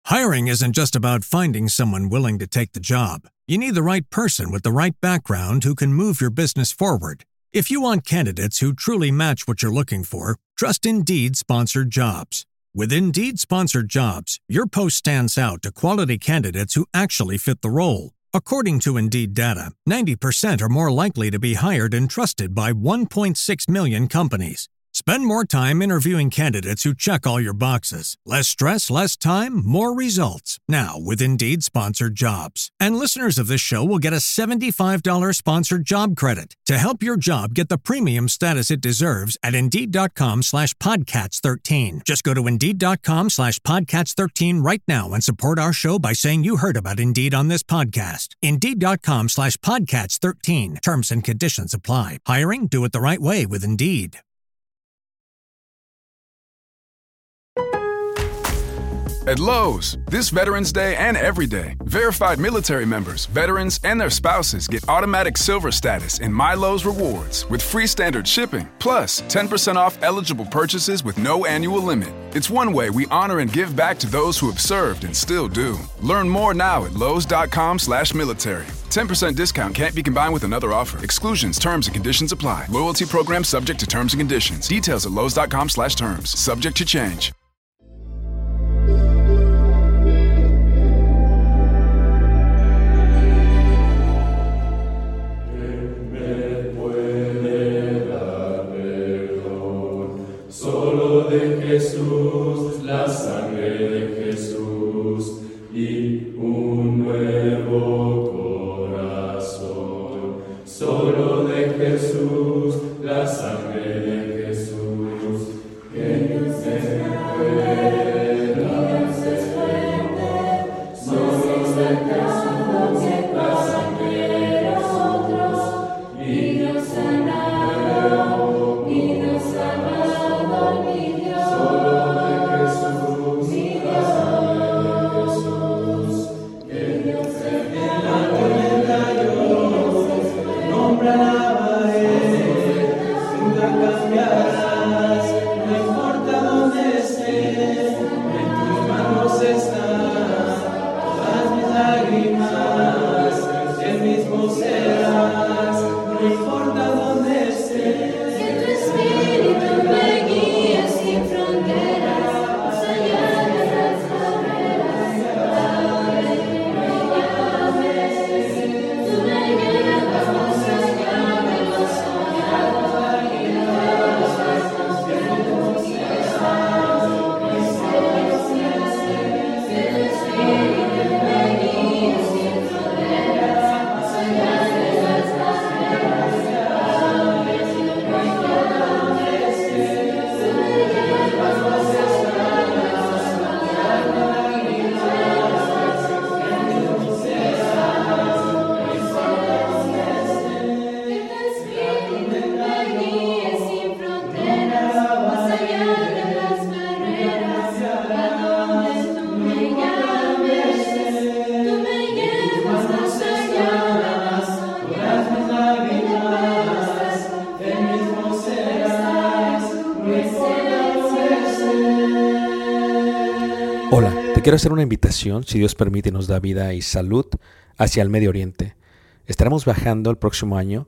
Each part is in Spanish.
Hiring isn't just about finding someone willing to take the job. You need the right person with the right background who can move your business forward. If you want candidates who truly match what you're looking for, trust Indeed-sponsored jobs. With Indeed-sponsored jobs, your post stands out to quality candidates who actually fit the role. According to Indeed data, 90% are more likely to be hired and trusted by 1.6 million companies. Spend more time interviewing candidates who check all your boxes. Less stress, less time, more results. Now, with Indeed-sponsored jobs. And listeners of this show will get a $75 sponsored job credit to help your job get the premium status it deserves at Indeed.com/Podcats13. Just go to Indeed.com/Podcats13 right now and support our show by saying you heard about Indeed on this podcast. Indeed.com/Podcats13. Terms and conditions apply. Hiring? Do it the right way with Indeed. At Lowe's, this Veterans Day and every day, verified military members, veterans, and their spouses get automatic silver status in My Lowe's Rewards with free standard shipping, plus 10% off eligible purchases with no annual limit. It's one way we honor and give back to those who have served and still do. Learn more now at lowes.com/military. 10% discount can't be combined with another offer. Exclusions, terms, and conditions apply. Loyalty program subject to terms and conditions. Details at lowes.com/terms. Subject to change. Jesús, la sangre de Jesús y un nuevo corazón. Solo de Jesús, la sangre de Jesús, que no se pueda desprender. Solo de Jesús, la sangre de nosotros y nos sanará, y nos sanará, mi Dios. Hola, te quiero hacer una invitación, si Dios permite y nos da vida y salud, hacia el Medio Oriente. Estaremos viajando el próximo año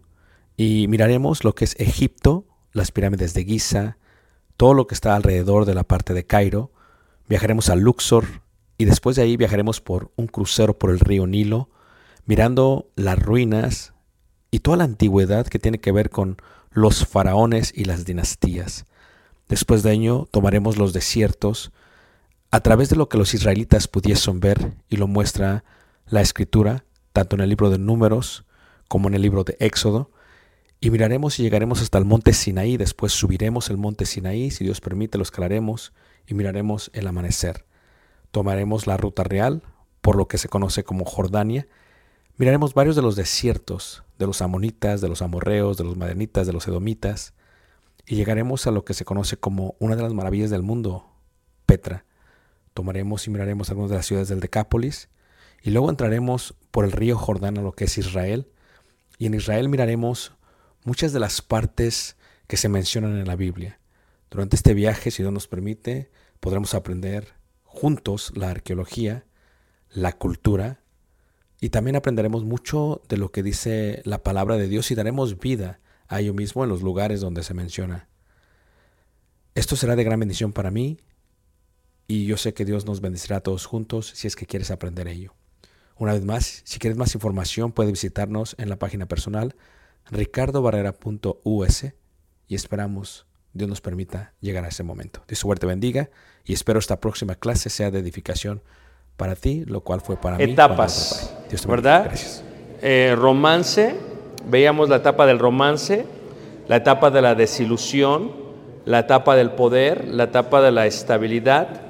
y miraremos lo que es Egipto, las pirámides de Giza, todo lo que está alrededor de la parte de Cairo. Viajaremos a Luxor y después de ahí viajaremos por un crucero por el río Nilo, mirando las ruinas y toda la antigüedad que tiene que ver con los faraones y las dinastías. Después de ello tomaremos los desiertos a través de lo que los israelitas pudiesen ver, y lo muestra la Escritura, tanto en el libro de Números como en el libro de Éxodo, y miraremos y llegaremos hasta el monte Sinaí. Después subiremos el monte Sinaí, si Dios permite lo escalaremos y miraremos el amanecer. Tomaremos la ruta real, por lo que se conoce como Jordania. Miraremos varios de los desiertos, de los amonitas, de los amorreos, de los madianitas, de los edomitas, y llegaremos a lo que se conoce como una de las maravillas del mundo, Petra. Tomaremos y miraremos algunas de las ciudades del Decápolis, y luego entraremos por el río Jordán a lo que es Israel, y en Israel miraremos muchas de las partes que se mencionan en la Biblia. Durante este viaje, si Dios nos permite, podremos aprender juntos la arqueología, la cultura, y también aprenderemos mucho de lo que dice la palabra de Dios y daremos vida a ello mismo en los lugares donde se menciona. Esto será de gran bendición para mí y yo sé que Dios nos bendecirá a todos juntos si es que quieres aprender ello. Una vez más, si quieres más información, puedes visitarnos en la página personal ricardobarrera.us y esperamos Dios nos permita llegar a ese momento. Dios suerte bendiga y espero esta próxima clase sea de edificación para ti, lo cual fue para mí. Etapas, Dios te ¿verdad? Gracias. Romance, veíamos la etapa del romance, la etapa de la desilusión, la etapa del poder, la etapa de la estabilidad,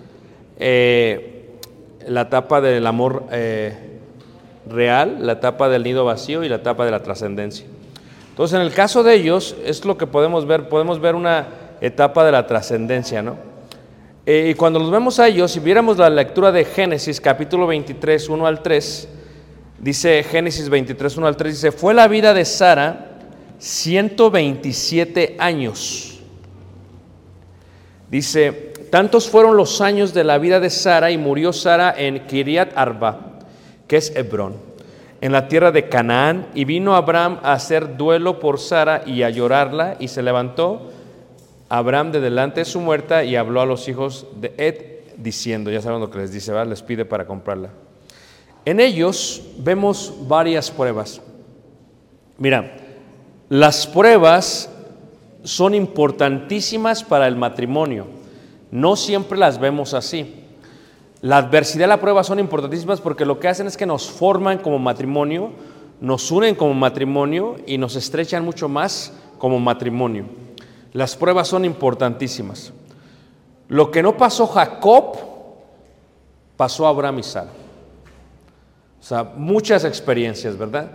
la etapa del amor real, la etapa del nido vacío y la etapa de la trascendencia. Entonces, en el caso de ellos, es lo que podemos ver una etapa de la trascendencia, ¿no? Y cuando los vemos a ellos, si viéramos la lectura de Génesis, capítulo 23, 1 al 3, dice Génesis 23, 1 al 3, dice, fue la vida de Sara 127 años. Dice, tantos fueron los años de la vida de Sara y murió Sara en Kiriat Arba, que es Hebrón, en la tierra de Canaán, y vino Abraham a hacer duelo por Sara y a llorarla, y se levantó Abraham de delante de su muerta y habló a los hijos de Ed diciendo, ya saben lo que les dice, ¿verdad? Les pide para comprarla. En ellos vemos varias pruebas. Mira, las pruebas son importantísimas para el matrimonio. No siempre las vemos así. La adversidad y la prueba son importantísimas porque lo que hacen es que nos forman como matrimonio, nos unen como matrimonio y nos estrechan mucho más como matrimonio. Las pruebas son importantísimas. Lo que no pasó Jacob, pasó Abraham y Sara. O sea, muchas experiencias, ¿verdad?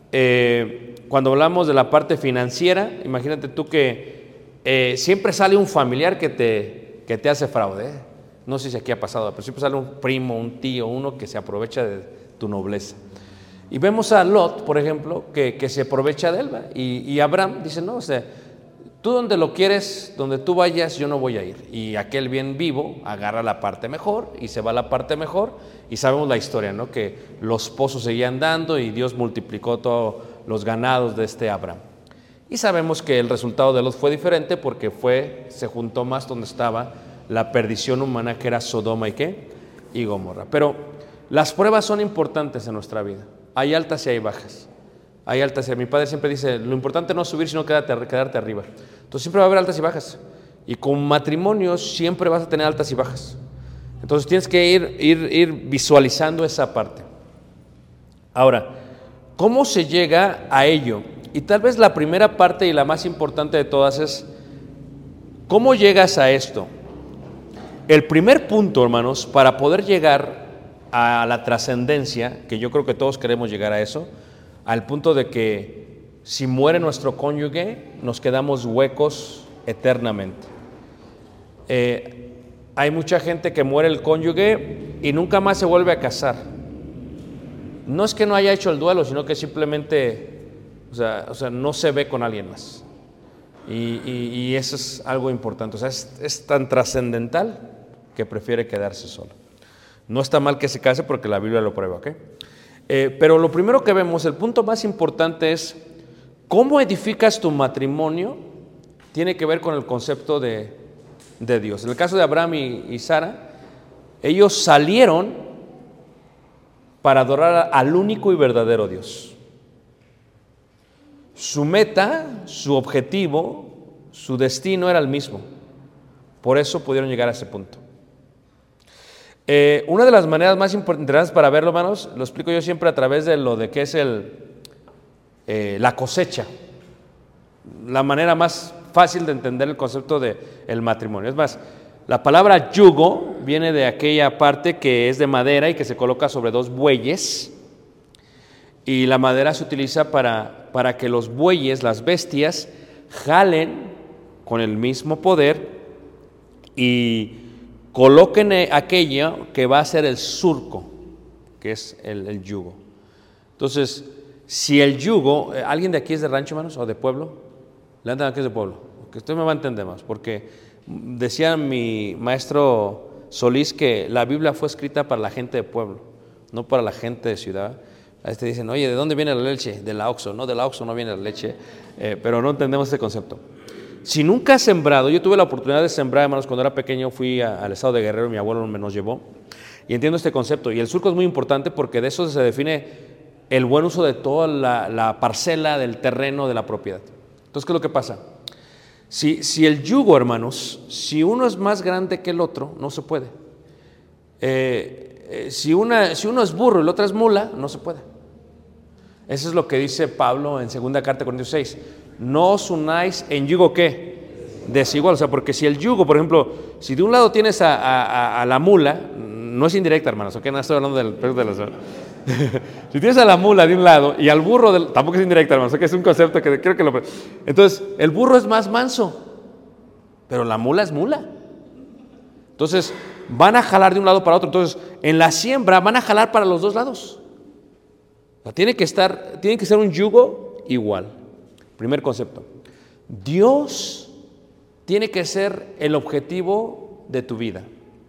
Cuando hablamos de la parte financiera, imagínate tú que siempre sale un familiar que te hace fraude. No sé si aquí ha pasado, pero siempre sale un primo, un tío, uno que se aprovecha de tu nobleza. Y vemos a Lot, por ejemplo, que se aprovecha de él, ¿va? Y Abraham dice, no, o sea, tú donde lo quieres, donde tú vayas, yo no voy a ir. Y aquel bien vivo agarra la parte mejor y se va a la parte mejor. Y sabemos la historia, ¿no? Que los pozos seguían dando y Dios multiplicó todos los ganados de este Abraham. Y sabemos que el resultado de Lot fue diferente porque se juntó más donde estaba la perdición humana, que era Sodoma y ¿qué? Y Gomorra. Pero las pruebas son importantes en nuestra vida. Hay altas y hay bajas. Hay altas y mi padre siempre dice, lo importante no es subir, sino quedarte arriba. Entonces siempre va a haber altas y bajas. Y con matrimonios siempre vas a tener altas y bajas. Entonces tienes que ir visualizando esa parte. Ahora, ¿cómo se llega a ello? Y tal vez la primera parte y la más importante de todas es, ¿cómo llegas a esto? El primer punto, hermanos, para poder llegar a la trascendencia, que yo creo que todos queremos llegar a eso, al punto de que si muere nuestro cónyuge, nos quedamos huecos eternamente. Hay mucha gente que muere el cónyuge y nunca más se vuelve a casar. No es que no haya hecho el duelo, sino que simplemente, o sea, no se ve con alguien más. Y eso es algo importante. O sea, es tan trascendental que prefiere quedarse solo. No está mal que se case porque la Biblia lo prueba, ¿ok? Pero lo primero que vemos, el punto más importante es cómo edificas tu matrimonio. Tiene que ver con el concepto de Dios. En el caso de Abraham y Sara, ellos salieron para adorar al único y verdadero Dios. Su meta, su objetivo, su destino era el mismo. Por eso pudieron llegar a ese punto. Una de las maneras más interesantes para verlo, hermanos, lo explico yo siempre a través de lo de que es la cosecha. La manera más fácil de entender el concepto del matrimonio. Es más, la palabra yugo viene de aquella parte que es de madera y que se coloca sobre dos bueyes. Y la madera se utiliza para que los bueyes, las bestias, jalen con el mismo poder y coloquen aquello que va a ser el surco, que es el yugo. Entonces, si el yugo, ¿alguien de aquí es de rancho, hermanos, o de pueblo? Levanten aquí es de pueblo, que usted me va a entender más, porque decía mi maestro Solís que la Biblia fue escrita para la gente de pueblo, no para la gente de ciudad. A este dicen, oye, ¿de dónde viene la leche? De la Oxxo. No, de la Oxxo no viene la leche, pero no entendemos ese concepto. Si nunca has sembrado, yo tuve la oportunidad de sembrar, hermanos, cuando era pequeño fui al estado de Guerrero, mi abuelo me nos llevó, y entiendo este concepto. Y el surco es muy importante porque de eso se define el buen uso de toda la parcela del terreno de la propiedad. Entonces, ¿qué es lo que pasa? Si el yugo, hermanos, si uno es más grande que el otro, no se puede. Si uno es burro y el otro es mula, no se puede. Eso es lo que dice Pablo en 2 carta de Corintios 6. No os unáis en yugo, ¿qué? Desigual. O sea, porque si el yugo, por ejemplo, si de un lado tienes a la mula, no es indirecta, hermanos, ¿ok? No estoy hablando del peso de la si tienes a la mula de un lado y al burro, tampoco es indirecta, hermanos, ¿ok? Es un concepto que creo que lo... Entonces, el burro es más manso, pero la mula es mula. Entonces, van a jalar de un lado para otro. Entonces, en la siembra van a jalar para los dos lados. O sea, tiene que ser un yugo igual. Primer concepto. Dios tiene que ser el objetivo de tu vida.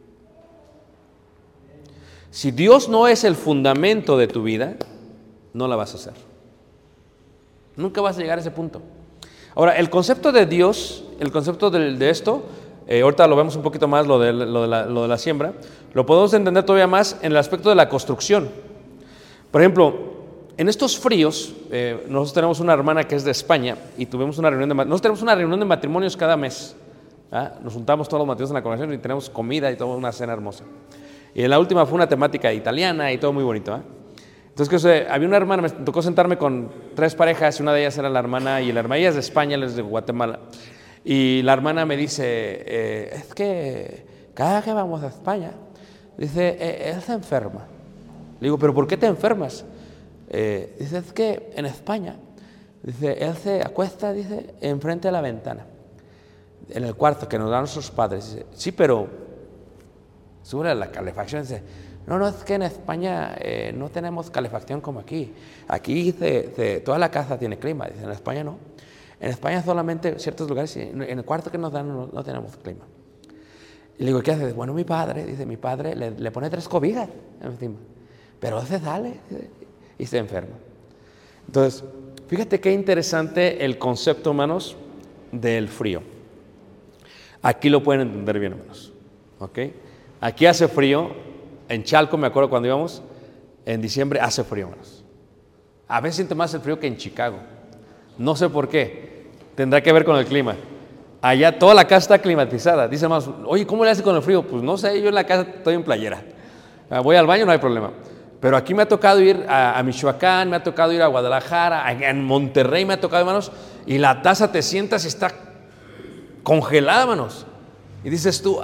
Si Dios no es el fundamento de tu vida, no la vas a hacer. Nunca vas a llegar a ese punto. Ahora, el concepto de Dios, el concepto de esto, ahorita lo vemos un poquito más, lo de la siembra, lo podemos entender todavía más en el aspecto de la construcción. Por ejemplo, en estos fríos, nosotros tenemos una hermana que es de España y nosotros tenemos una reunión de matrimonios cada mes. Nos juntamos todos los matrimonios en la congregación y tenemos comida y toda una cena hermosa. Y en la última fue una temática italiana y todo muy bonito. Entonces, había una hermana, me tocó sentarme con 3 parejas, y una de ellas era la hermana, y la hermana, ella es de España, él es de Guatemala. Y la hermana me dice, es que cada que vamos a España, dice, él se enferma. Le digo, ¿pero por qué te enfermas? Dice, es que en España, dice, él se acuesta, dice, enfrente de la ventana, en el cuarto que nos dan nuestros padres. Dice, sí, pero sube la calefacción. Dice, no, es que en España no tenemos calefacción como aquí. Aquí toda la casa tiene clima. Dice, en España no. En España solamente ciertos lugares, en el cuarto que nos dan no tenemos clima. Y le digo, ¿qué hace? Bueno, mi padre le pone 3 cobijas encima, pero se sale y se enferma. Entonces, fíjate qué interesante el concepto, hermanos, del frío. Aquí lo pueden entender bien, hermanos. ¿Ok? Aquí hace frío. En Chalco, me acuerdo cuando íbamos, en diciembre hace frío, hermanos. A veces siente más el frío que en Chicago. No sé por qué. Tendrá que ver con el clima. Allá toda la casa está climatizada. Dice más, oye, ¿cómo le hace con el frío? Pues no sé, yo en la casa estoy en playera. Voy al baño, no hay problema. Pero aquí me ha tocado ir a Michoacán, me ha tocado ir a Guadalajara, en Monterrey me ha tocado, hermanos, y la taza te sientas y está congelada, hermanos. Y dices tú,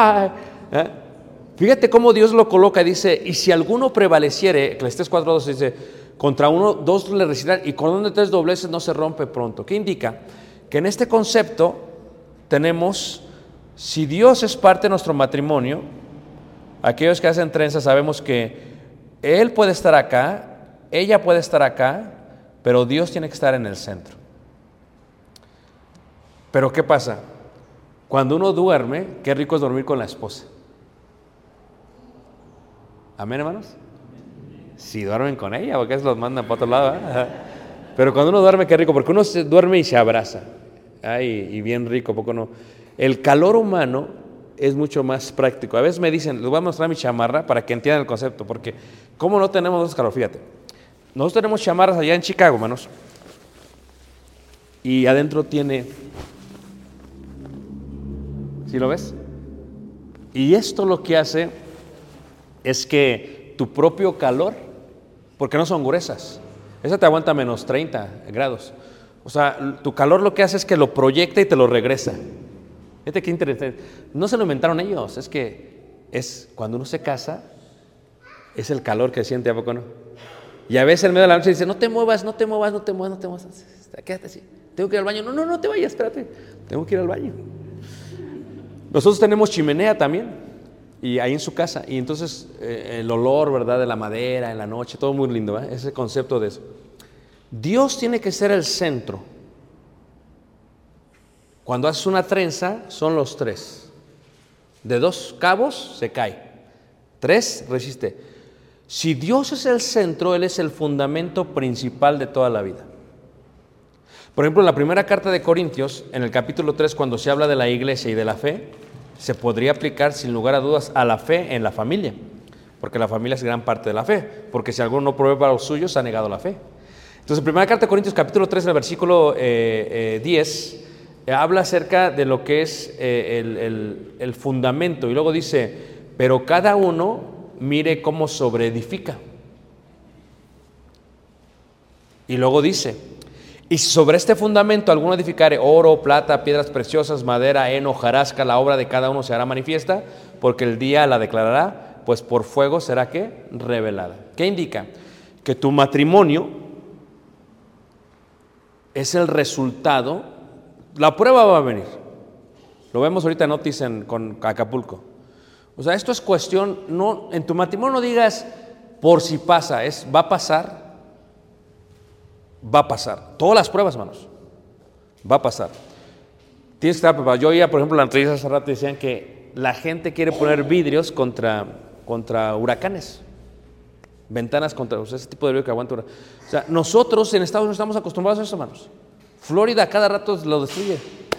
fíjate cómo Dios lo coloca, dice, y si alguno prevaleciere, Eclesiastés 4:2 dice, contra 2 le resistirán, y con 1 de 3 dobleces no se rompe pronto. ¿Qué indica? Que en este concepto tenemos, si Dios es parte de nuestro matrimonio, aquellos que hacen trenzas sabemos que Él puede estar acá, ella puede estar acá, pero Dios tiene que estar en el centro. Pero ¿qué pasa? Cuando uno duerme, qué rico es dormir con la esposa. ¿Amén, hermanos? Si duermen con ella, porque los mandan para otro lado. Pero cuando uno duerme, qué rico, porque uno se duerme y se abraza. Y bien rico, poco no. El calor humano es mucho más práctico. A veces me dicen, les voy a mostrar mi chamarra para que entiendan el concepto, porque ¿cómo no tenemos calor? Fíjate, nosotros tenemos chamarras allá en Chicago, hermanos, y adentro tiene, ¿sí lo ves? Y esto lo que hace es que tu propio calor, porque no son gruesas, esa te aguanta menos 30 grados. O sea, tu calor lo que hace es que lo proyecta y te lo regresa. Fíjate qué interesante. No se lo inventaron ellos, es que cuando uno se casa, es el calor que siente, ¿a poco no? Y a veces en medio de la noche dice, no te muevas, quédate así. Tengo que ir al baño. No te vayas, espérate. Tengo que ir al baño. Nosotros tenemos chimenea también, y ahí en su casa, y entonces el olor, ¿verdad?, de la madera en la noche, todo muy lindo, ¿eh? Ese concepto de eso. Dios tiene que ser el centro. Cuando haces una trenza, son los 3. De 2 cabos se cae. 3 resiste. Si Dios es el centro, Él es el fundamento principal de toda la vida. Por ejemplo, en la primera carta de Corintios, en el capítulo 3, cuando se habla de la iglesia y de la fe, se podría aplicar sin lugar a dudas a la fe en la familia, porque la familia es gran parte de la fe, porque si alguno no provee para los suyos, ha negado la fe. Entonces, en primera carta de Corintios, capítulo 3, en el versículo 10, habla acerca de lo que es el fundamento, y luego dice, pero cada uno mire cómo sobreedifica. Y luego dice, y si sobre este fundamento alguno edificare oro, plata, piedras preciosas, madera, heno, hojarasca, la obra de cada uno se hará manifiesta, porque el día la declarará, pues por fuego será ¿qué? Revelada. ¿Qué indica? Que tu matrimonio es el resultado. La prueba va a venir. Lo vemos ahorita en Otis con Acapulco. O sea, esto es cuestión, no, en tu matrimonio no digas por si pasa, va a pasar. Va a pasar. Todas las pruebas, hermanos. Va a pasar. Tienes que estar preparado. Yo oía, por ejemplo, la entrevista hace rato, decían que la gente quiere poner vidrios contra huracanes. Ventanas contra, o sea, ese tipo de vidrio que aguanta. O sea, nosotros en Estados Unidos estamos acostumbrados a eso, hermanos. Florida cada rato lo destruye.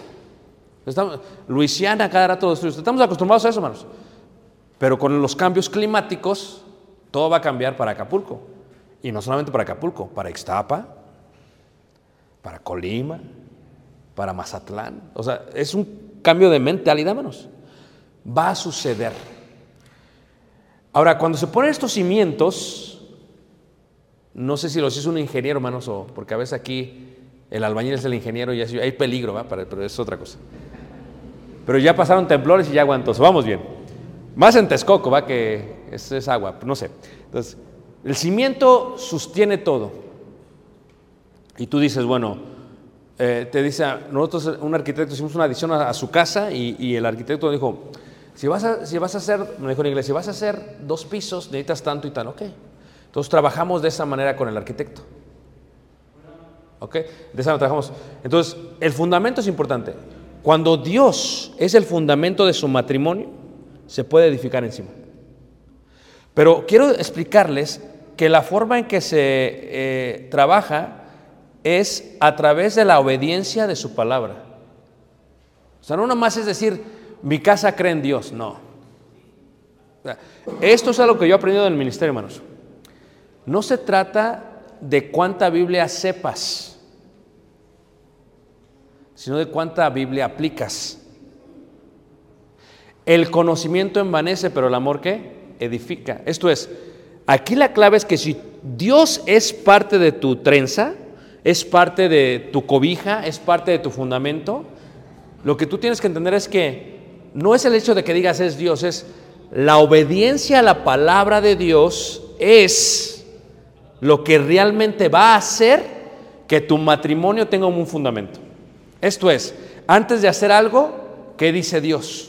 Luisiana cada rato lo destruye. Estamos acostumbrados a eso, hermanos. Pero con los cambios climáticos, todo va a cambiar para Acapulco. Y no solamente para Acapulco, para Ixtapa, para Colima, para Mazatlán. O sea, es un cambio de mentalidad, hermanos. Va a suceder. Ahora, cuando se ponen estos cimientos, no sé si los hizo un ingeniero, hermanos, o porque a veces aquí el albañil es el ingeniero y hay peligro, ¿va? Pero es otra cosa. Pero ya pasaron temblores y ya aguantó. Vamos bien. Más en Texcoco, ¿va? Que es agua, no sé. Entonces, el cimiento sostiene todo. Y tú dices, bueno, te dice, nosotros, un arquitecto, hicimos una adición a su casa y el arquitecto dijo, si vas a hacer, me dijo en inglés, si vas a hacer 2 pisos, necesitas tanto y tal, ok. Entonces trabajamos de esa manera con el arquitecto. Ok, de esa manera trabajamos. Entonces, el fundamento es importante. Cuando Dios es el fundamento de su matrimonio, se puede edificar encima. Pero quiero explicarles que la forma en que se trabaja es a través de la obediencia de su palabra. O sea, no nomás es decir, mi casa cree en Dios, no. O sea, esto es algo que yo he aprendido en el ministerio, hermanos. No se trata de cuánta Biblia sepas, sino de cuánta Biblia aplicas. El conocimiento envanece, pero el amor ¿qué? Edifica. Esto es, aquí la clave es que si Dios es parte de tu trenza, es parte de tu cobija, es parte de tu fundamento, lo que tú tienes que entender es que no es el hecho de que digas es Dios, es la obediencia a la palabra de Dios es lo que realmente va a hacer que tu matrimonio tenga un fundamento. Esto es, antes de hacer algo, ¿qué dice Dios?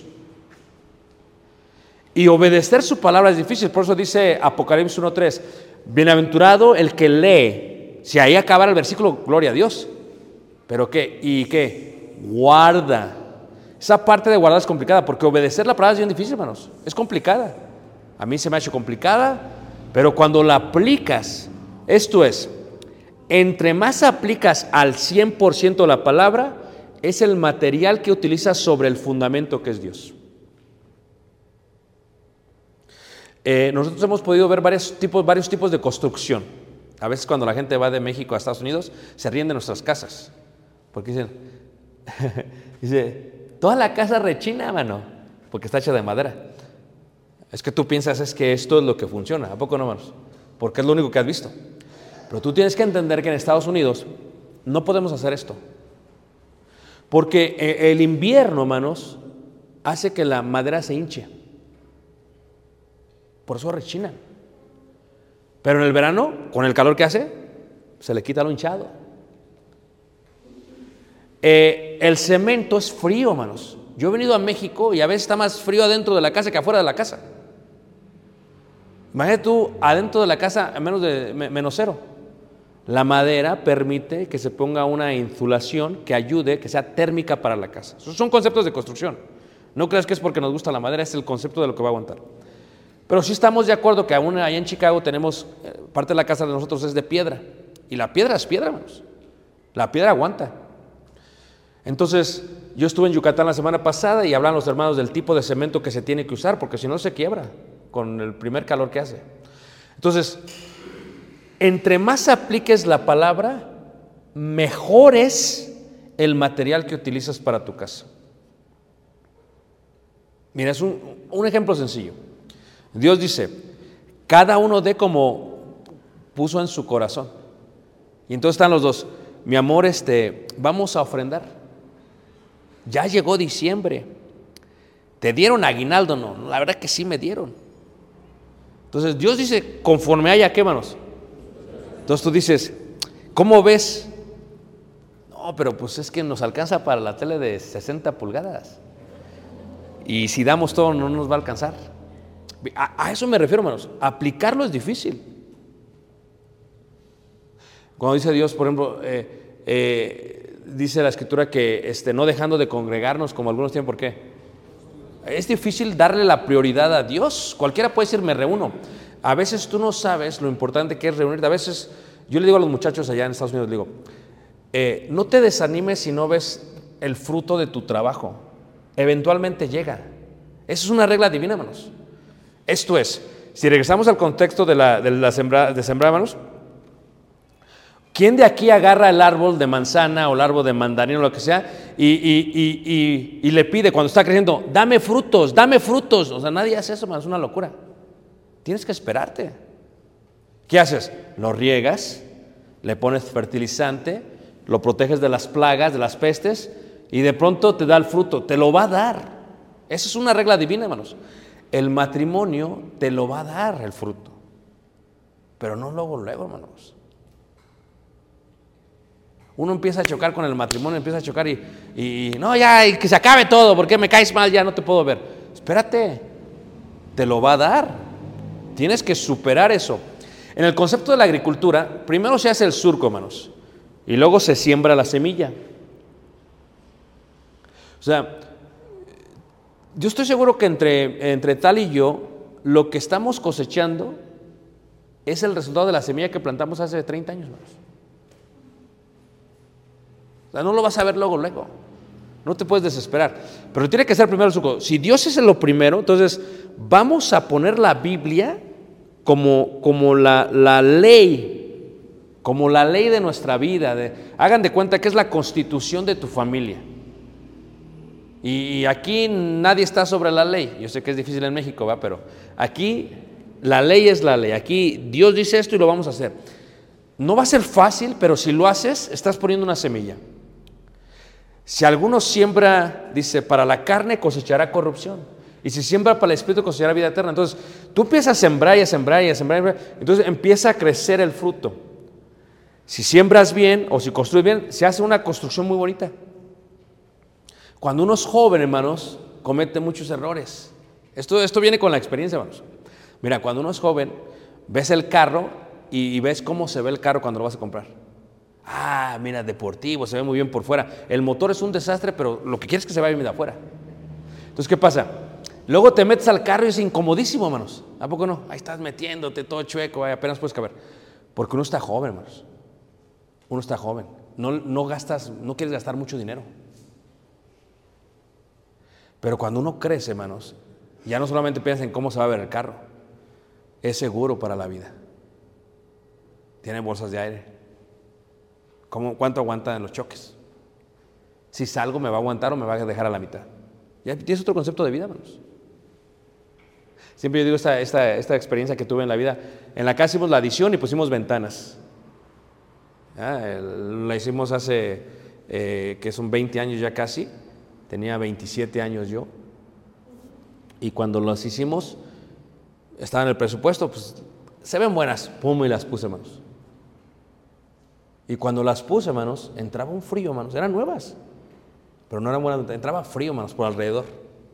Y obedecer su palabra es difícil, por eso dice Apocalipsis 1:3, bienaventurado el que lee. Si ahí acaba el versículo, gloria a Dios. ¿Pero qué? ¿Y qué? Guarda. Esa parte de guardar es complicada, porque obedecer la palabra es bien difícil, hermanos. Es complicada. A mí se me ha hecho complicada, pero cuando la aplicas, esto es, entre más aplicas al 100% la palabra, es el material que utilizas sobre el fundamento que es Dios. Nosotros hemos podido ver varios tipos de construcción. A veces cuando la gente va de México a Estados Unidos, se ríen de nuestras casas. Porque dicen, toda la casa rechina, mano, porque está hecha de madera. Es que tú piensas es que esto es lo que funciona. ¿A poco no, hermanos? Porque es lo único que has visto. Pero tú tienes que entender que en Estados Unidos no podemos hacer esto. Porque el invierno, hermanos, hace que la madera se hinche. Por eso rechina. Pero en el verano, con el calor que hace, se le quita lo hinchado. El cemento es frío, hermanos. Yo he venido a México y a veces está más frío adentro de la casa que afuera de la casa. Imagínate tú adentro de la casa a menos 0. La madera permite que se ponga una insulación que ayude, que sea térmica para la casa. Esos son conceptos de construcción. No creas que es porque nos gusta la madera, es el concepto de lo que va a aguantar. Pero sí estamos de acuerdo que aún allá en Chicago tenemos, parte de la casa de nosotros es de piedra. Y la piedra es piedra, hermanos. La piedra aguanta. Entonces, yo estuve en Yucatán la semana pasada y hablan los hermanos del tipo de cemento que se tiene que usar, porque si no se quiebra con el primer calor que hace. Entonces, entre más apliques la palabra, mejor es el material que utilizas para tu casa. Mira, es un ejemplo sencillo. Dios dice, cada uno dé como puso en su corazón. Y entonces están los dos. Mi amor, vamos a ofrendar. Ya llegó diciembre. ¿Te dieron aguinaldo? No, la verdad que sí me dieron. Entonces Dios dice, conforme haya, ¿qué, manos? Entonces tú dices, ¿cómo ves? No, pero pues es que nos alcanza para la tele de 60 pulgadas. Y si damos todo no nos va a alcanzar. A eso me refiero, hermanos. Aplicarlo es difícil. Cuando dice Dios, por ejemplo, dice la Escritura que no dejando de congregarnos como algunos tienen, ¿por qué? Es difícil darle la prioridad a Dios. Cualquiera puede decir, me reúno. A veces tú no sabes lo importante que es reunirte. A veces, yo le digo a los muchachos allá en Estados Unidos, le digo, no te desanimes si no ves el fruto de tu trabajo. Eventualmente llega. Esa es una regla divina, hermanos. Esto es, si regresamos al contexto de sembrar, hermanos, ¿quién de aquí agarra el árbol de manzana o el árbol de mandarina o lo que sea y le pide cuando está creciendo, dame frutos, dame frutos? O sea, nadie hace eso, hermanos, es una locura. Tienes que esperarte. ¿Qué haces? Lo riegas, le pones fertilizante, lo proteges de las plagas, de las pestes, y de pronto te da el fruto, te lo va a dar. Esa es una regla divina, hermanos. El matrimonio te lo va a dar el fruto, pero no luego, hermanos. Uno empieza a chocar con el matrimonio, empieza a chocar y no, ya, y que se acabe todo, porque me caes mal, ya no te puedo ver. Espérate, te lo va a dar. Tienes que superar eso. En el concepto de la agricultura, primero se hace el surco, hermanos, y luego se siembra la semilla. O sea, yo estoy seguro que entre tal y yo, lo que estamos cosechando es el resultado de la semilla que plantamos hace 30 años, hermanos. O sea, no lo vas a ver luego. No te puedes desesperar. Pero tiene que ser primero el surco. Si Dios es lo primero, entonces vamos a poner la Biblia como la ley, como la ley de nuestra vida. Hagan de cuenta que es la constitución de tu familia. Y aquí nadie está sobre la ley. Yo sé que es difícil en México, ¿va? Pero aquí la ley es la ley. Aquí Dios dice esto y lo vamos a hacer. No va a ser fácil, pero si lo haces, estás poniendo una semilla. Si alguno siembra, dice, para la carne cosechará corrupción. Y si siembra para el espíritu cosechará vida eterna. Entonces, tú empiezas a sembrar y a sembrar y a sembrar. Entonces empieza a crecer el fruto. Si siembras bien o si construyes bien, se hace una construcción muy bonita. Cuando uno es joven, hermanos, comete muchos errores. Esto viene con la experiencia, hermanos. Mira, cuando uno es joven, ves el carro y ves cómo se ve el carro cuando lo vas a comprar. Ah, mira, deportivo, se ve muy bien por fuera. El motor es un desastre, pero lo que quieres es que se vaya bien de afuera. Entonces, ¿qué pasa? Luego te metes al carro y es incomodísimo, hermanos. ¿A poco no? Ahí estás metiéndote todo chueco, apenas puedes caber. Porque uno está joven, hermanos. Uno está joven. No quieres gastar mucho dinero. Pero cuando uno crece, hermanos, ya no solamente piensa en cómo se va a ver el carro, es seguro para la vida. Tiene bolsas de aire. ¿Cuánto aguanta en los choques? Si salgo, ¿me va a aguantar o me va a dejar a la mitad? Ya tienes otro concepto de vida, hermanos. Siempre yo digo esta experiencia que tuve en la vida. En la casa hicimos la adición y pusimos ventanas. La hicimos hace, que son 20 años ya casi. Tenía 27 años yo. Y cuando las hicimos, estaba en el presupuesto, pues se ven buenas. Pum, y las puse, hermanos. Y cuando las puse, hermanos, entraba un frío, hermanos. Eran nuevas, pero no eran buenas. Entraba frío, hermanos, por alrededor.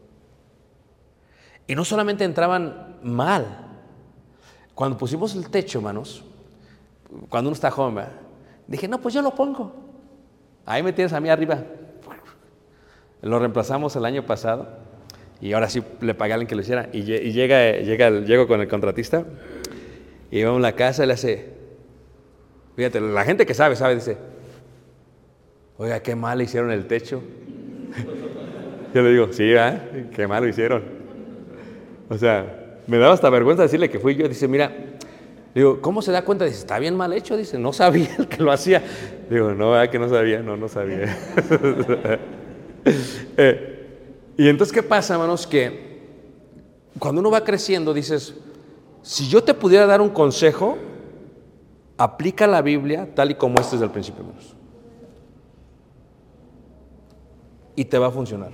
Y no solamente entraban mal. Cuando pusimos el techo, hermanos, cuando uno está joven, ¿verdad? Dije, no, pues yo lo pongo. Ahí me tienes a mí arriba. Lo reemplazamos el año pasado. Y ahora sí le pagué a alguien que lo hiciera. Y llego con el contratista y vemos la casa y le hace, fíjate, la gente que sabe, dice, oiga, qué mal hicieron el techo. Yo le digo, sí, qué mal lo hicieron. O sea, me daba hasta vergüenza decirle que fui yo. Dice, mira, digo, ¿cómo se da cuenta? Dice, está bien mal hecho. Dice, no sabía el que lo hacía. Digo, no, ¿verdad que no sabía? No sabía. Y entonces, ¿qué pasa, hermanos? Que cuando uno va creciendo, dices, si yo te pudiera dar un consejo, aplica la Biblia tal y como es desde el principio, hermanos. Y te va a funcionar.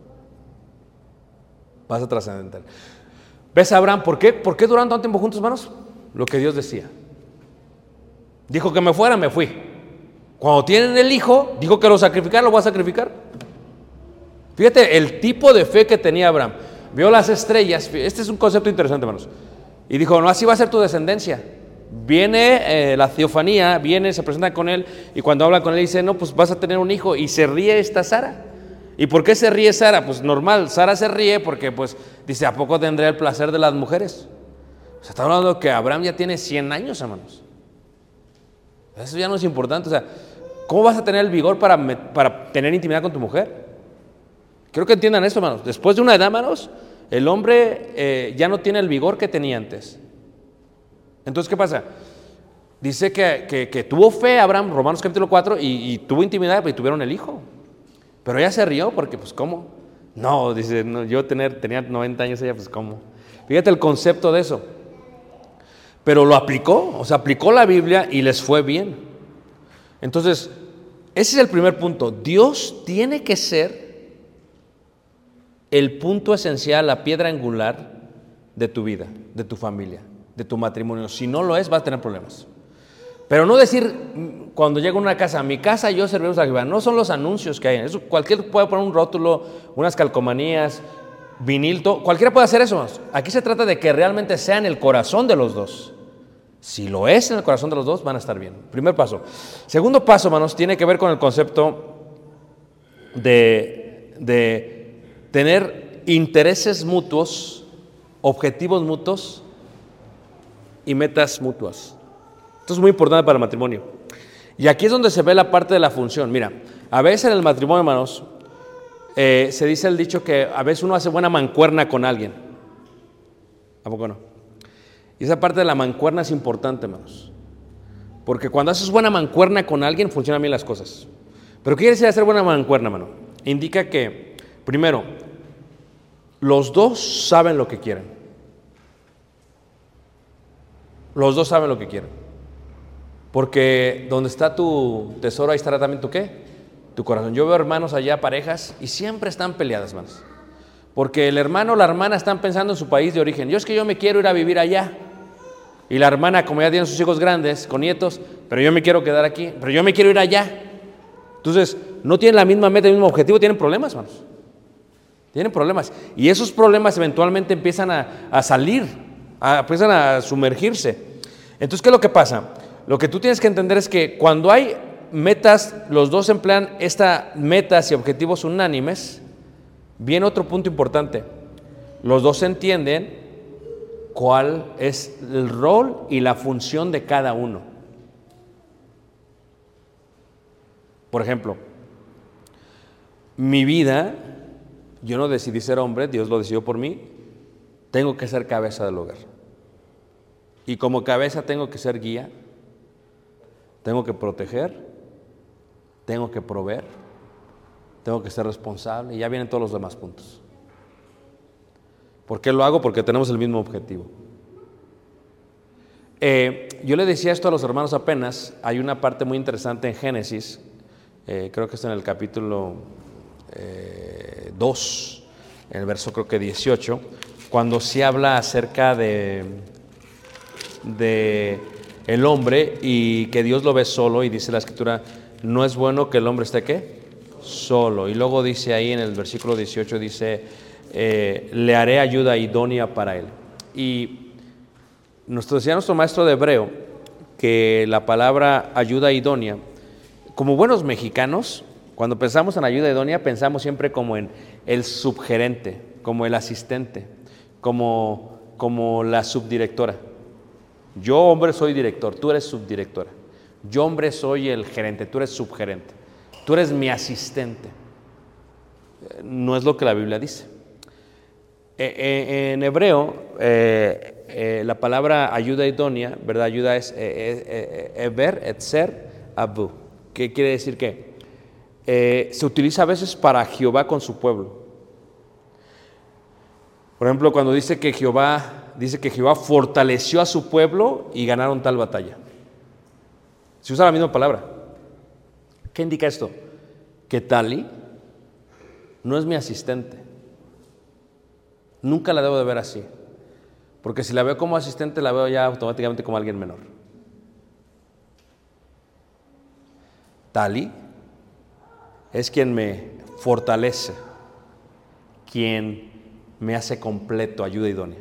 Vas a trascender. ¿Ves a Abraham? ¿Por qué duraron tanto tiempo juntos, hermanos? Lo que Dios decía. Dijo que me fuera, me fui. Cuando tienen el hijo, dijo que lo sacrificara, lo voy a sacrificar. Fíjate el tipo de fe que tenía Abraham. Vio las estrellas. Este es un concepto interesante, hermanos. Y dijo, no, así va a ser tu descendencia. Viene la teofanía, se presenta con él, y cuando habla con él dice, no, pues vas a tener un hijo. Y se ríe esta Sara. ¿Y por qué se ríe Sara? Pues normal, Sara se ríe porque pues dice, ¿a poco tendré el placer de las mujeres? O sea, está hablando que Abraham ya tiene 100 años, hermanos. Eso ya no es importante. O sea, ¿cómo vas a tener el vigor para tener intimidad con tu mujer? Quiero que entiendan esto, hermanos. Después de una edad, hermanos, el hombre ya no tiene el vigor que tenía antes. Entonces, ¿qué pasa? Dice que tuvo fe Abraham, Romanos capítulo 4, y tuvo intimidad y tuvieron el hijo. Pero ella se rió porque, pues, ¿cómo? No, dice, no, yo tenía 90 años, ella, pues, ¿cómo? Fíjate el concepto de eso. Pero lo aplicó, o sea, aplicó la Biblia y les fue bien. Entonces, ese es el primer punto. Dios tiene que ser el punto esencial, la piedra angular de tu vida, de tu familia, de tu matrimonio. Si no lo es, vas a tener problemas. Pero no decir, cuando llega a una casa, mi casa yo servimos a Jehová. No son los anuncios que hay. Eso, cualquiera puede poner un rótulo, unas calcomanías, vinil, cualquiera puede hacer eso. Aquí se trata de que realmente sea en el corazón de los dos. Si lo es en el corazón de los dos, van a estar bien. Primer paso. Segundo paso, hermanos, tiene que ver con el concepto de tener intereses mutuos, objetivos mutuos y metas mutuas. Esto es muy importante para el matrimonio. Y aquí es donde se ve la parte de la función. Mira, a veces en el matrimonio, hermanos, se dice el dicho que a veces uno hace buena mancuerna con alguien. ¿A poco no? Y esa parte de la mancuerna es importante, hermanos. Porque cuando haces buena mancuerna con alguien, funcionan bien las cosas. ¿Pero qué quiere decir hacer buena mancuerna, hermano? Indica que, primero, los dos saben lo que quieren. Los dos saben lo que quieren. Porque donde está tu tesoro, ahí estará también tu ¿qué? Tu corazón. Yo veo hermanos allá, parejas, y siempre están peleadas, hermanos. Porque el hermano o la hermana están pensando en su país de origen. Yo me quiero ir a vivir allá. Y la hermana, como ya tiene sus hijos grandes, con nietos, pero yo me quiero quedar aquí, pero yo me quiero ir allá. Entonces, no tienen la misma meta, el mismo objetivo, tienen problemas, hermanos. Tienen problemas. Y esos problemas eventualmente empiezan a salir, empiezan a sumergirse. Entonces, ¿qué es lo que pasa? Lo que tú tienes que entender es que cuando hay metas, los dos emplean estas metas y objetivos unánimes, viene otro punto importante. Los dos entienden cuál es el rol y la función de cada uno. Por ejemplo, mi vida, yo no decidí ser hombre, Dios lo decidió por mí, tengo que ser cabeza del hogar. Y como cabeza tengo que ser guía, tengo que proteger, tengo que proveer, tengo que ser responsable, y ya vienen todos los demás puntos. ¿Por qué lo hago? Porque tenemos el mismo objetivo. Yo le decía esto a los hermanos apenas, hay una parte muy interesante en Génesis, creo que está en el capítulo 2, en el verso creo que 18, cuando se habla acerca de el hombre y que Dios lo ve solo, y dice la escritura, no es bueno que el hombre esté ¿qué? Solo. Y luego dice ahí en el versículo 18, dice, le haré ayuda idónea para él. Y decía nuestro maestro de hebreo que la palabra ayuda idónea, como buenos mexicanos, cuando pensamos en ayuda idónea, pensamos siempre como en el subgerente. como el asistente, como la subdirectora. Yo, hombre, soy director, tú eres subdirectora. Yo, hombre, soy el gerente, tú eres subgerente. Tú eres mi asistente. No es lo que la Biblia dice. En hebreo, la palabra ayuda idónea, ¿verdad? Ayuda es eber, etzer, abu. ¿Qué quiere decir? Que se utiliza a veces para Jehová con su pueblo. Por ejemplo, cuando dice que Jehová fortaleció a su pueblo y ganaron tal batalla. Se usa la misma palabra. ¿Qué indica esto? Que Tali no es mi asistente. Nunca la debo de ver así. Porque si la veo como asistente, la veo ya automáticamente como alguien menor. Tali es quien me fortalece, quien me hace completo, ayuda idónea.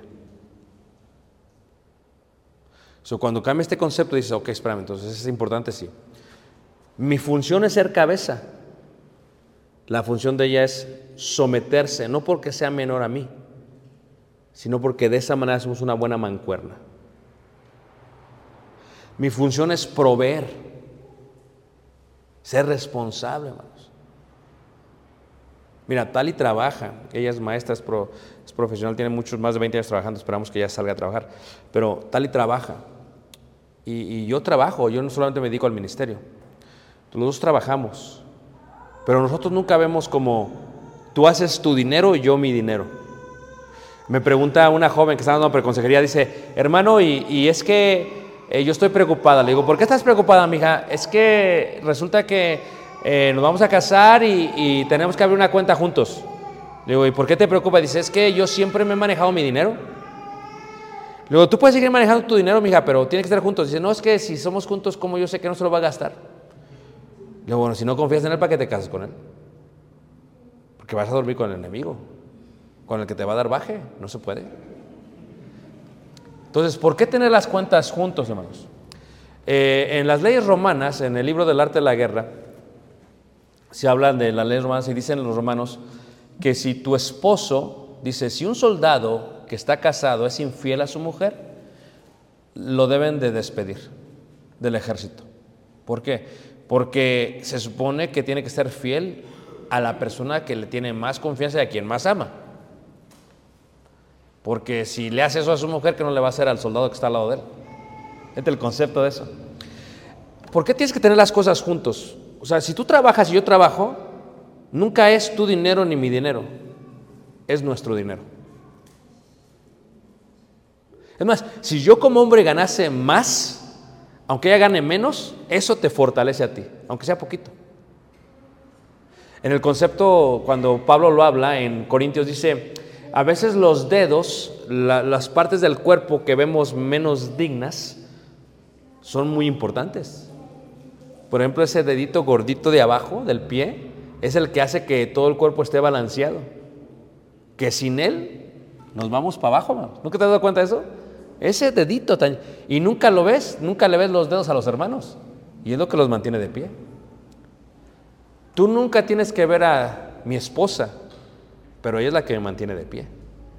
Cuando cambia este concepto, dices, ok, espérame, entonces es importante, sí. Mi función es ser cabeza. La función de ella es someterse, no porque sea menor a mí, sino porque de esa manera somos una buena mancuerna. Mi función es proveer, ser responsable, hermanos. Mira, Tali trabaja, ella es maestra, es profesional, tiene más de 20 años trabajando, esperamos que ella salga a trabajar, pero Tali trabaja y yo trabajo, yo no solamente me dedico al ministerio, los dos trabajamos, pero nosotros nunca vemos como tú haces tu dinero y yo mi dinero. Me pregunta una joven que está dando preconsejería, dice, hermano, y es que yo estoy preocupada. Le digo, ¿por qué estás preocupada, mija? Es que resulta que nos vamos a casar y tenemos que abrir una cuenta juntos. Le digo, ¿y por qué te preocupa? Dice, es que yo siempre me he manejado mi dinero. Le digo, tú puedes seguir manejando tu dinero, mija, pero tiene que estar juntos. Dice, no, es que si somos juntos, ¿cómo yo sé que no se lo va a gastar? Le digo, bueno, si no confías en él, ¿para qué te casas con él? Porque vas a dormir con el enemigo, con el que te va a dar baje. No se puede. Entonces, ¿por qué tener las cuentas juntos, hermanos? En las leyes romanas, en el libro del arte de la guerra, se hablan de las leyes romanas y dicen los romanos que si tu esposo, dice, si un soldado que está casado es infiel a su mujer, lo deben de despedir del ejército. ¿Por qué? Porque se supone que tiene que ser fiel a la persona que le tiene más confianza y a quien más ama. Porque si le hace eso a su mujer, ¿qué no le va a hacer al soldado que está al lado de él? Este es el concepto de eso. ¿Por qué tienes que tener las cosas juntos? O sea, si tú trabajas y yo trabajo, nunca es tu dinero ni mi dinero, es nuestro dinero. Es más, si yo como hombre ganase más, aunque ella gane menos, eso te fortalece a ti, aunque sea poquito. En el concepto, cuando Pablo lo habla en Corintios, dice, a veces los dedos, las partes del cuerpo que vemos menos dignas, son muy importantes. Por ejemplo, ese dedito gordito de abajo del pie es el que hace que todo el cuerpo esté balanceado. Que sin él nos vamos para abajo, ¿no? ¿Nunca te has dado cuenta de eso? Ese dedito tan... Y nunca lo ves, nunca le ves los dedos a los hermanos. Y es lo que los mantiene de pie. Tú nunca tienes que ver a mi esposa, pero ella es la que me mantiene de pie.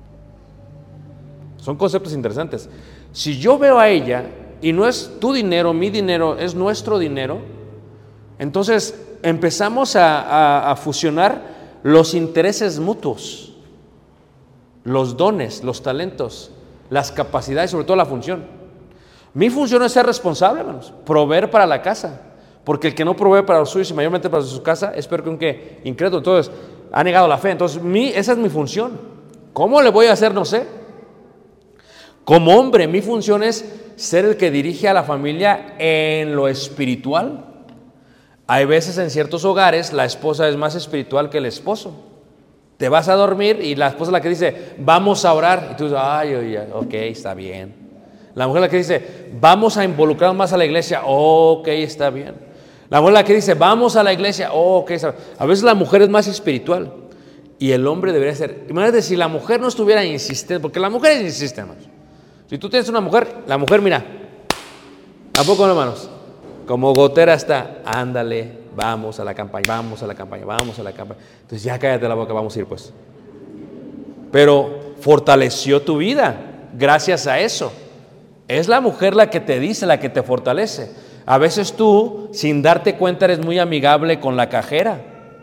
Son conceptos interesantes. Si yo veo a ella y no es tu dinero, mi dinero, es nuestro dinero, entonces empezamos a fusionar los intereses mutuos, los dones, los talentos, las capacidades, sobre todo la función. Mi función es ser responsable, hermanos, proveer para la casa, porque el que no provee para los suyos y mayormente para su casa es peor que un que incrédulo. Entonces, ha negado la fe. Entonces, esa es mi función. ¿Cómo le voy a hacer? No sé. Como hombre, mi función es ser el que dirige a la familia en lo espiritual. Hay veces en ciertos hogares la esposa es más espiritual que el esposo. Te vas a dormir y la esposa es la que dice, vamos a orar. Y tú dices, ay, ok, está bien. La mujer es la que dice, vamos a involucrarnos más a la iglesia. Ok, está bien. La mujer es la que dice, vamos a la iglesia. Ok, está bien. A veces la mujer es más espiritual y el hombre debería ser. Imagínate si la mujer no estuviera insistente, porque la mujer insiste, hermanos. Si tú tienes una mujer, la mujer, mira, ¿a poco no, hermanos? Como gotera está, ándale, vamos a la campaña, vamos a la campaña, vamos a la campaña. Entonces ya cállate la boca, vamos a ir pues. pero fortaleció tu vida gracias a eso. Es la mujer la que te dice, la que te fortalece. A veces tú, sin darte cuenta, eres muy amigable con la cajera.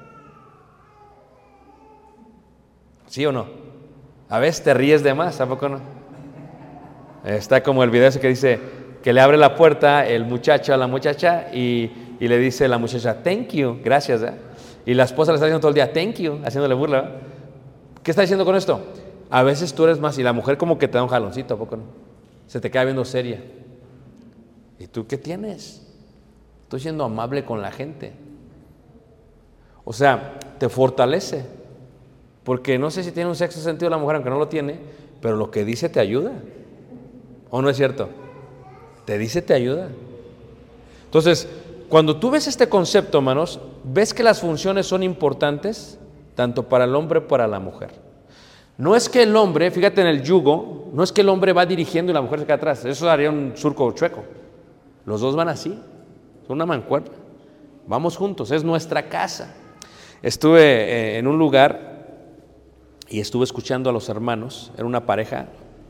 ¿Sí o no? A veces te ríes de más, ¿a poco no? Está como el video ese que dice que le abre la puerta el muchacho a la muchacha y le dice la muchacha, thank you, gracias. Y la esposa le está diciendo todo el día, thank you, haciéndole burla. ¿Qué está diciendo con esto? A veces tú eres más, y la mujer como que te da un jaloncito, ¿a poco no? Se te queda viendo seria. ¿Y tú qué tienes? Estoy siendo amable con la gente. O sea, te fortalece. Porque no sé si tiene un sexto sentido la mujer, aunque no lo tiene, pero lo que dice te ayuda. ¿O no es cierto? Te dice, te ayuda. Entonces, cuando tú ves este concepto, hermanos, ves que las funciones son importantes tanto para el hombre como para la mujer. No es que el hombre, fíjate en el yugo, no es que el hombre va dirigiendo y la mujer se queda atrás. Eso daría un surco chueco. Los dos van así, son una mancuerna. Vamos juntos, es nuestra casa. Estuve en un lugar y estuve escuchando a los hermanos, era una pareja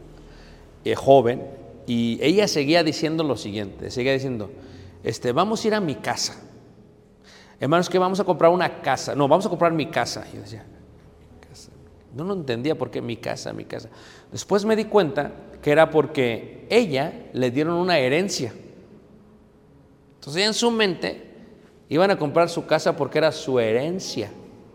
joven, y ella seguía diciendo lo siguiente, seguía diciendo, vamos a ir a mi casa. Hermanos, que vamos a comprar una casa. No, vamos a comprar mi casa. Y yo decía, ¿mi casa? No lo entendía por qué mi casa, mi casa. Después me di cuenta que era porque ella le dieron una herencia. Entonces en su mente iban a comprar su casa porque era su herencia.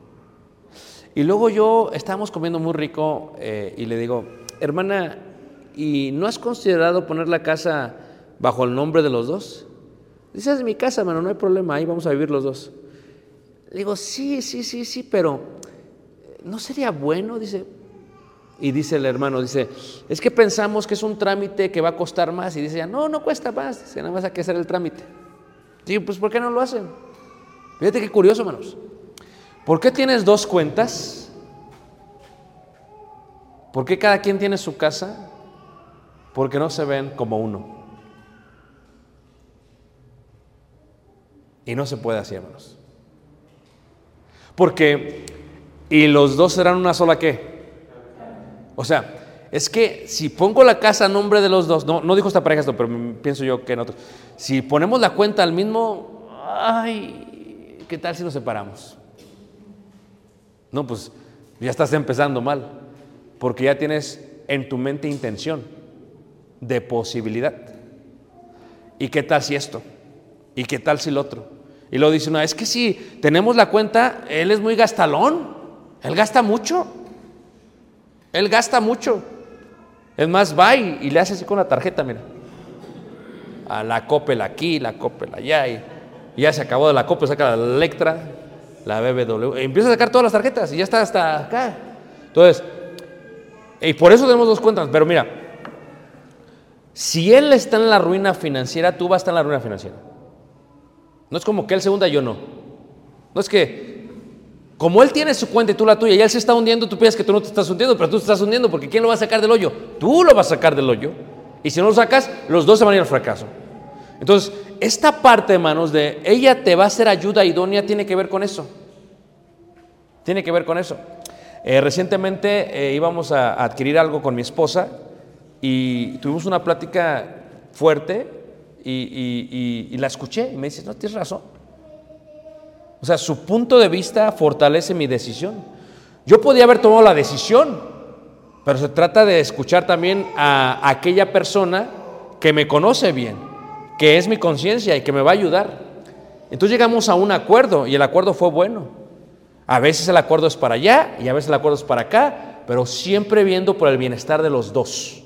Y luego estábamos comiendo muy rico y le digo, hermana, ¿y no has considerado poner la casa bajo el nombre de los dos? Dice, es mi casa, hermano, no hay problema, ahí vamos a vivir los dos. Le digo, sí, pero ¿no sería bueno? Dice, y dice el hermano, dice, es que pensamos que es un trámite que va a costar más. Y dice, no cuesta más, dice, nada más hay que hacer el trámite. Digo, pues ¿por qué no lo hacen? Fíjate qué curioso, hermanos. ¿Por qué tienes dos cuentas? ¿Por qué cada quien tiene su casa? Porque no se ven como uno. Y no se puede así, hermanos. Porque, y los dos serán una sola ¿qué? O sea, es que si pongo la casa a nombre de los dos, no dijo esta pareja esto, pero pienso yo que en otros. Si ponemos la cuenta al mismo, ay, ¿qué tal si nos separamos? No, pues ya estás empezando mal, porque ya tienes en tu mente intención de posibilidad. ¿Y qué tal si esto? ¿Y qué tal si lo otro? Y luego dice una, es que si tenemos la cuenta, él es muy gastalón, él gasta mucho. Es más, va y le hace así con la tarjeta, mira. A la Coppel aquí, la Coppel allá, y ya se acabó de la Coppel, saca la Electra, la BBW, y empieza a sacar todas las tarjetas y ya está hasta acá. Entonces, y por eso tenemos dos cuentas, pero mira, si él está en la ruina financiera, tú vas a estar en la ruina financiera. No es como que él se hunda y yo no. No es que, como él tiene su cuenta y tú la tuya, y él se está hundiendo, tú piensas que tú no te estás hundiendo, pero tú te estás hundiendo, porque ¿quién lo va a sacar del hoyo? Tú lo vas a sacar del hoyo. Y si no lo sacas, los dos se van a ir al fracaso. Entonces, esta parte, hermanos, de ella te va a hacer ayuda idónea, tiene que ver con eso. Tiene que ver con eso. Recientemente íbamos a adquirir algo con mi esposa y tuvimos una plática fuerte y la escuché y me dice, no, tienes razón. O sea, su punto de vista fortalece mi decisión. Yo podía haber tomado la decisión, pero se trata de escuchar también a aquella persona que me conoce bien, que es mi conciencia y que me va a ayudar. Entonces llegamos a un acuerdo y el acuerdo fue bueno. A veces el acuerdo es para allá y a veces el acuerdo es para acá, pero siempre viendo por el bienestar de los dos.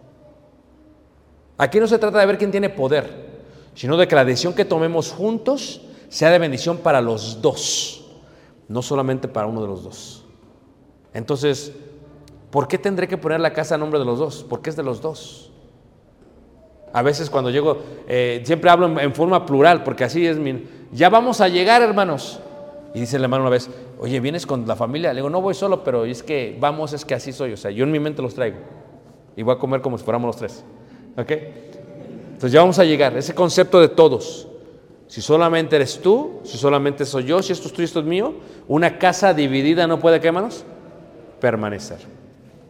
Aquí no se trata de ver quién tiene poder, sino de que la decisión que tomemos juntos sea de bendición para los dos, no solamente para uno de los dos. Entonces, ¿por qué tendré que poner la casa a nombre de los dos? Porque es de los dos. A veces cuando llego, siempre hablo en forma plural, porque así es ya vamos a llegar, hermanos. Y dice el hermano una vez, oye, ¿vienes con la familia? Le digo, no voy solo, pero es que vamos, es que así soy. O sea, yo en mi mente los traigo. Y voy a comer como si fuéramos los tres. ¿Ok? Entonces ya vamos a llegar. Ese concepto de todos. Si solamente eres tú, si solamente soy yo, si esto es tuyo, esto es mío, una casa dividida no puede, ¿qué, hermanos? Permanecer.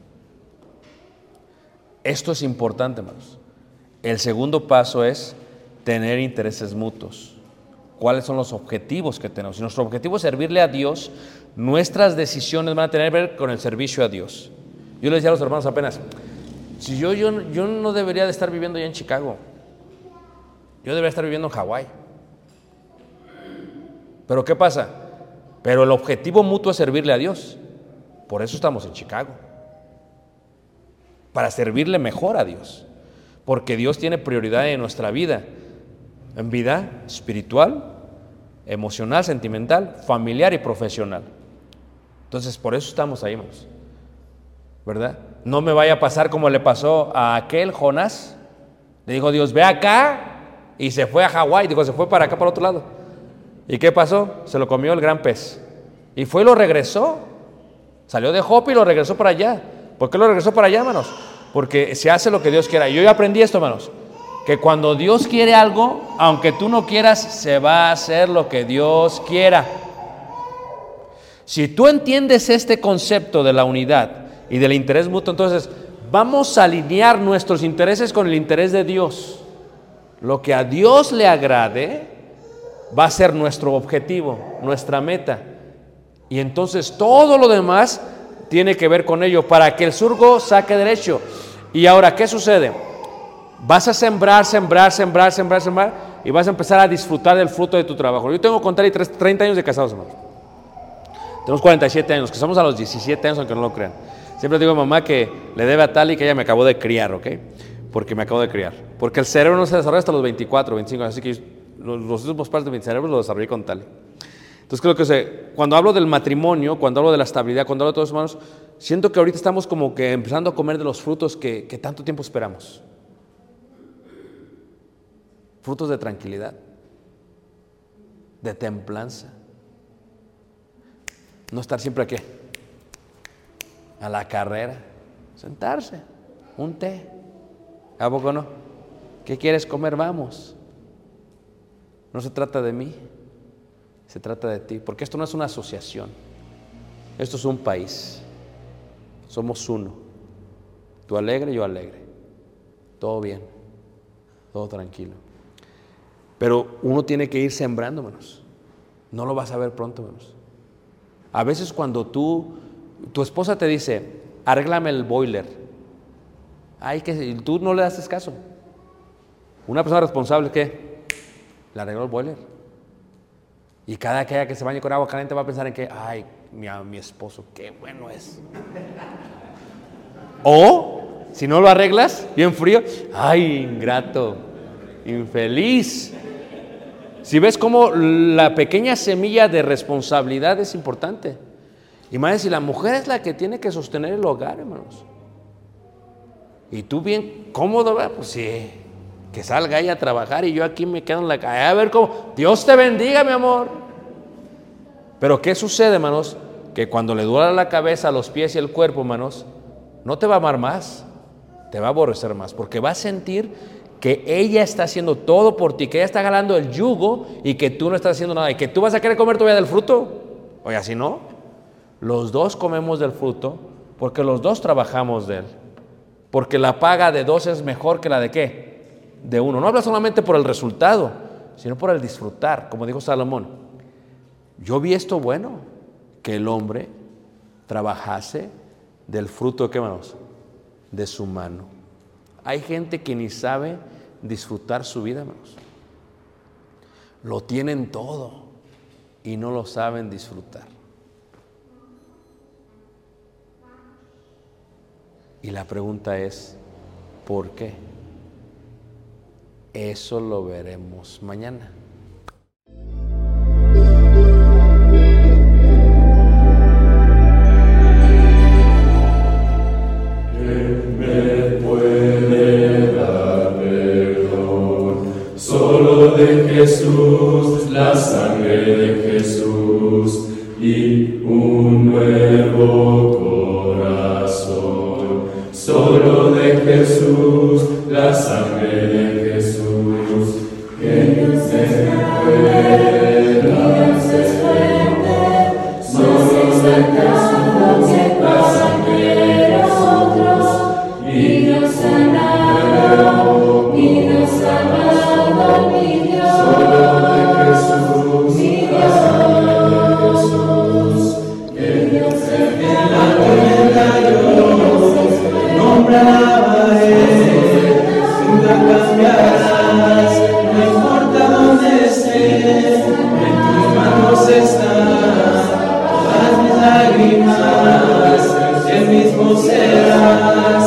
esto es importante, hermanos. El segundo paso es tener intereses mutuos. ¿Cuáles son los objetivos que tenemos? Si nuestro objetivo es servirle a Dios, nuestras decisiones van a tener que ver con el servicio a Dios. Yo les decía a los hermanos apenas, si yo no debería de estar viviendo ya en Chicago. Yo debería estar viviendo en Hawái. Pero ¿qué pasa? Pero el objetivo mutuo es servirle a Dios. Por eso estamos en Chicago. Para servirle mejor a Dios. Porque Dios tiene prioridad en nuestra vida. En vida espiritual, emocional, sentimental, familiar y profesional. Entonces, por eso estamos ahí, hermanos. ¿Verdad? No me vaya a pasar como le pasó a aquel Jonás. Le dijo Dios, ve acá. Y se fue a Hawái. Digo, se fue para acá, para otro lado. ¿Y qué pasó? Se lo comió el gran pez. Y fue y lo regresó. Salió de Jope y lo regresó para allá. ¿Por qué lo regresó para allá, hermanos? Porque se hace lo que Dios quiera. Yo ya aprendí esto, hermanos. Que cuando Dios quiere algo, aunque tú no quieras, se va a hacer lo que Dios quiera. Si tú entiendes este concepto de la unidad y del interés mutuo, entonces vamos a alinear nuestros intereses con el interés de Dios. Lo que a Dios le agrade va a ser nuestro objetivo, nuestra meta. Y entonces todo lo demás tiene que ver con ello, para que el surco saque derecho. Y ahora, ¿qué sucede? Vas a sembrar, y vas a empezar a disfrutar del fruto de tu trabajo. Yo tengo con Tali 30 años de casados, hermano. Tenemos 47 años, casamos a los 17 años, aunque no lo crean. Siempre digo a mamá que le debe a Tali que ella me acabó de criar, ¿ok? Porque me acabo de criar. Porque el cerebro no se desarrolla hasta los 24, 25 años, así que los últimos partes de mi cerebro los desarrollé con Tali. Entonces creo que cuando hablo del matrimonio, cuando hablo de la estabilidad, cuando hablo de todos los hermanos, siento que ahorita estamos como que empezando a comer de los frutos que tanto tiempo esperamos. Frutos de tranquilidad, de templanza. No estar siempre aquí, a la carrera, sentarse, un té. ¿A poco no? ¿Qué quieres comer? Vamos. No se trata de mí, se trata de ti, porque esto no es una asociación, esto es un país, somos uno, tú alegre, yo alegre, todo bien, todo tranquilo, pero uno tiene que ir sembrando, hermanos, no lo vas a ver pronto, hermanos. A veces cuando tu esposa te dice, arréglame el boiler, tú no le haces caso. Una persona responsable, ¿qué? Le arregló el boiler. Y cada que se bañe con agua caliente va a pensar en que, ay, mi esposo, qué bueno es. O, si no lo arreglas, bien frío, ay, ingrato, infeliz. Si ves cómo la pequeña semilla de responsabilidad es importante. Y más si la mujer es la que tiene que sostener el hogar, hermanos. Y tú bien cómodo, ¿verdad? Pues sí, que salga ella a trabajar y yo aquí me quedo en la calle. A ver cómo, Dios te bendiga, mi amor. Pero ¿qué sucede, hermanos? Que cuando le duele la cabeza, los pies y el cuerpo, hermanos, no te va a amar más, te va a aborrecer más, porque va a sentir que ella está haciendo todo por ti, que ella está jalando el yugo y que tú no estás haciendo nada, y que tú vas a querer comer todavía del fruto. Oye, así no. Los dos comemos del fruto porque los dos trabajamos de él. Porque la paga de dos es mejor que la de ¿qué? De uno. No habla solamente por el resultado, sino por el disfrutar, como dijo Salomón. Yo vi esto bueno, que el hombre trabajase del fruto, ¿qué, hermanos? De su mano. Hay gente que ni sabe disfrutar su vida, hermanos. Lo tienen todo y no lo saben disfrutar. Y la pregunta es, ¿por qué? Eso lo veremos mañana. Jesús, la sangre de Jesús y un nuevo corazón. Solo de Jesús, la sangre de Jesús. Que Dios es fuerte, Dios es fuerte, somos de Jesús, la sangre de nosotros y Dios es guiarás, no importa dónde esté, en tus manos están todas mis lágrimas, el mismo serás.